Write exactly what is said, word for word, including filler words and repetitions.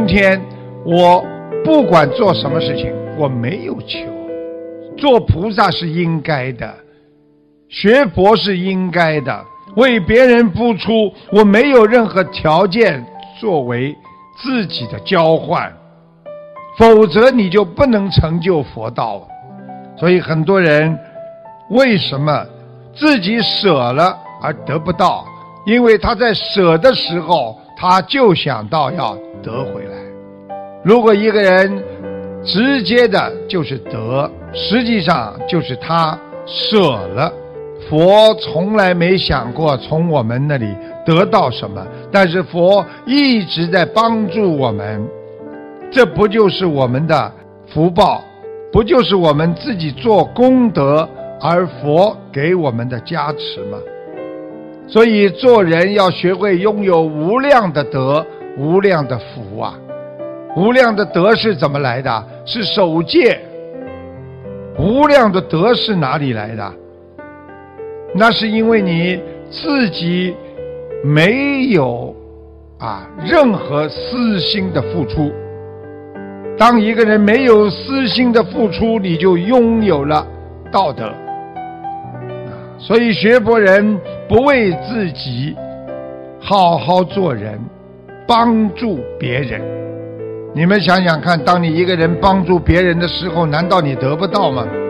今天我不管做什么事情，我没有求。做菩萨是应该的，学佛是应该的，为别人付出，我没有任何条件作为自己的交换，否则你就不能成就佛道。所以很多人为什么自己舍了而得不到？因为他在舍的时候，他就想到要得回来。如果一个人直接的就是得，实际上就是他舍了。佛从来没想过从我们那里得到什么，但是佛一直在帮助我们，这不就是我们的福报？不就是我们自己做功德而佛给我们的加持吗？所以做人要学会拥有无量的德，无量的福啊！无量的德是怎么来的？是守戒。无量的德是哪里来的？那是因为你自己没有啊任何私心的付出。当一个人没有私心的付出，你就拥有了道德。所以学佛人不为自己，好好做人，帮助别人。你们想想看，当你一个人帮助别人的时候，难道你得不到吗？